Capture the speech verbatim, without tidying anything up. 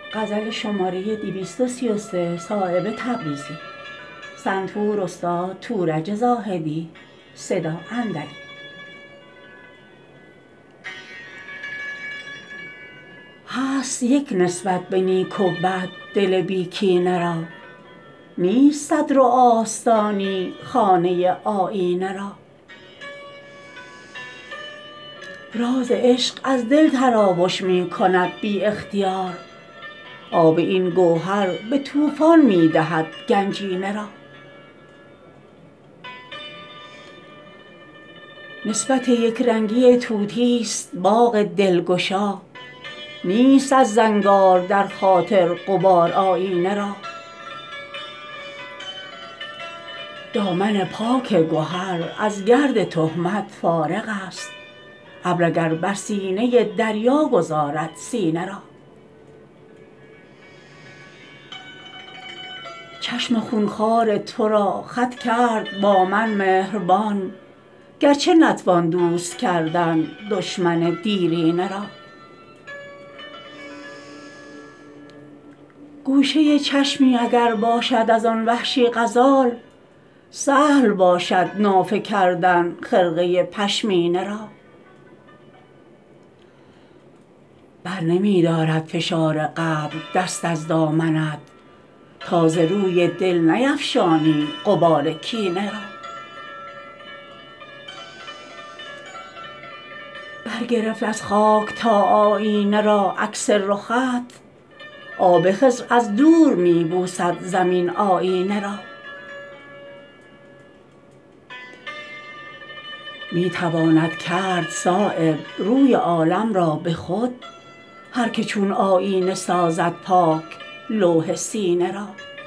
غزل شماره دویست و سی و سه صایب تبریزی. سنتور استاد تورج زاهدی. صدا اندری. هست یک نسبت به نیک و بد دل بی کینه را، نیست صدر و آستانی خانه آیینه را. راز عشق از دل تراوش می کند بی اختیار، آب این گوهر به طوفان می دهد گنجینه را. نسبت یکرنگی طوطی است باغ دلگشا، نیست از زنگار در خاطر غبار آیینه را. دامن پاک گهر از گرد تهمت فارغ است، ابر اگر بر سینه دریا گذارد سینه را. چشم خونخوار ترا خط کرد با من مهربان، گرچه نتوان دوست کردن دشمن دیرینه را. گوشه چشمی اگر باشد ازان وحشی غزال، سهل باشد نافه کردن خرقه پشمینه را. برنمی دارد فشار قبر دست از دامنت، تا ز روی دل نیفشانی غبار کینه را. برگرفت از خاک تا آیینه را عکس رخت، آب خضر از دور می بوسد زمین آیینه را. می تواند کرد صایب روی عالم را به خود، هر که چون آیینه سازد پاک لوح سینه را.